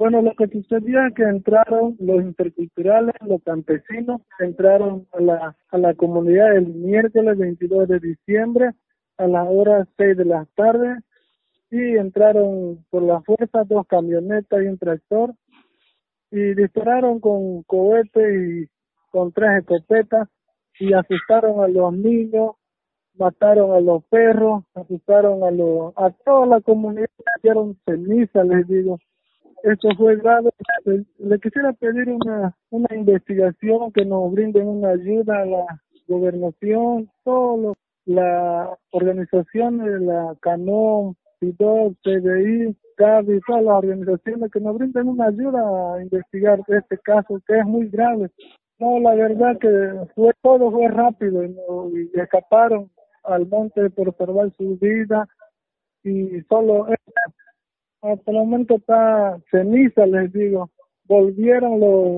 Bueno, lo que sucedió es que entraron los interculturales, los campesinos, entraron a la comunidad el miércoles 22 de diciembre a las horas 6 de la tarde y entraron por la fuerza 2 camionetas y un tractor y dispararon con cohetes y con 3 escopetas y asustaron a los niños, mataron a los perros, asustaron a toda la comunidad, hicieron ceniza, les digo. Esto fue grave. Le quisiera pedir una investigación, que nos brinden una ayuda a la gobernación, todas las organizaciones de la CANOM, PIDOT, CDI, CABI, todas las organizaciones que nos brinden una ayuda a investigar este caso que es muy grave. No, la verdad que todo fue rápido y escaparon al monte por salvar su vida y solo hasta el momento está ceniza, les digo. Volvieron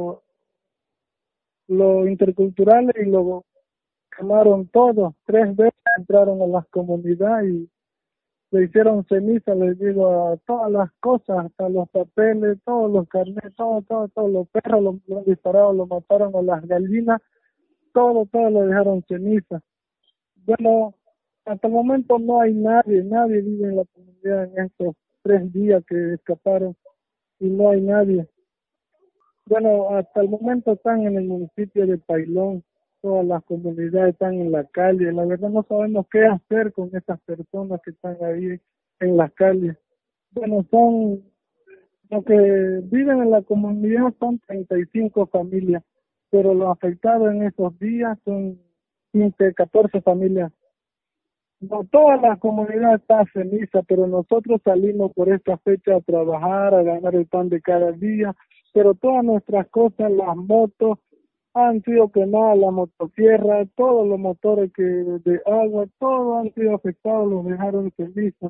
los interculturales y lo quemaron todo. 3 veces entraron a las comunidades y le hicieron ceniza, les digo, a todas las cosas, hasta los papeles, todos los carnets, todos los perros lo han disparado, lo mataron a las gallinas, todo lo dejaron ceniza. Bueno, hasta el momento no hay nadie vive en la comunidad en estos 3 días que escaparon y no hay nadie. Bueno, hasta el momento están en el municipio de Pailón, todas las comunidades están en la calle. La verdad no sabemos qué hacer con estas personas que están ahí en las calles. Bueno, los que viven en la comunidad son 35 familias, pero los afectados en esos días son 15, 14 familias. No, toda la comunidad está ceniza, pero nosotros salimos por esta fecha a trabajar, a ganar el pan de cada día, pero todas nuestras cosas, las motos, han sido quemadas, la motosierra, todos los motores de agua, todos han sido afectados, los dejaron cenizas.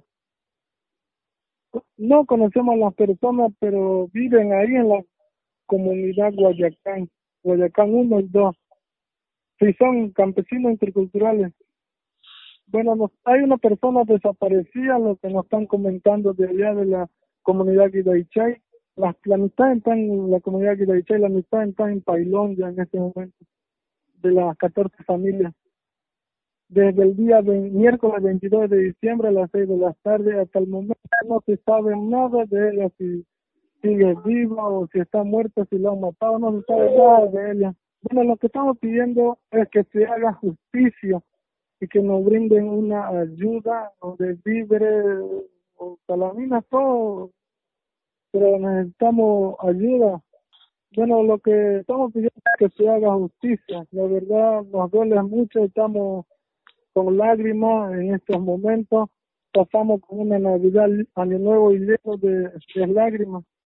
No conocemos a las personas, pero viven ahí en la comunidad Guayacán 1 y 2. Si son campesinos interculturales. Bueno, hay una persona desaparecida, lo que nos están comentando de allá de la comunidad Guidaichay. La mitad están en la comunidad Guidaichay, la mitad están en Pailón ya en este momento, de las 14 familias. Desde el día miércoles 22 de diciembre a las 6 de la tarde, hasta el momento no se sabe nada de ella, si sigue viva o si está muerta, si la han matado, no se sabe nada de ella. Bueno, lo que estamos pidiendo es que se haga justicia y que nos brinden una ayuda o de víveres o salaminas, todo, pero necesitamos ayuda. Bueno, lo que estamos pidiendo es que se haga justicia. La verdad nos duele mucho, estamos con lágrimas en estos momentos, pasamos con una Navidad, Año Nuevo y lleno de lágrimas.